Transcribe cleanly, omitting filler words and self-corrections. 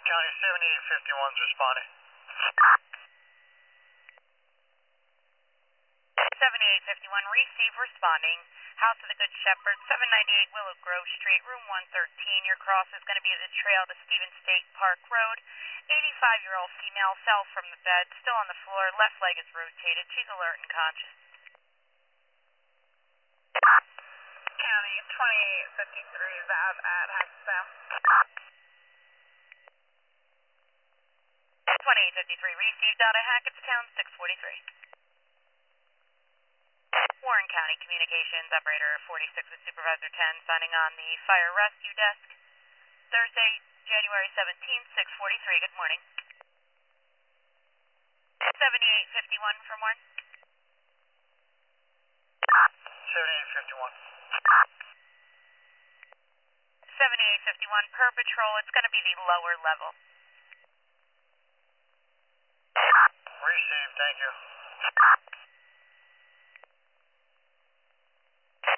County 7851's responding. 7851, receive, responding. House of the Good Shepherd, 798 Willow Grove Street, room 113. Your cross is going to be at the trail to Stevens State Park Road. 85-year-old female fell from the bed, still on the floor. Left leg is rotated. She's alert and conscious. County 2853 is out at Hackettstown. 2853, received out at Hackettstown, 643. Warren County Communications, operator 46 with Supervisor 10, signing on the fire rescue desk. Thursday, January 17th, 643. Good morning. 7851 for Warren. 7851. 7851 per patrol. It's going to be the lower level. Received, thank you.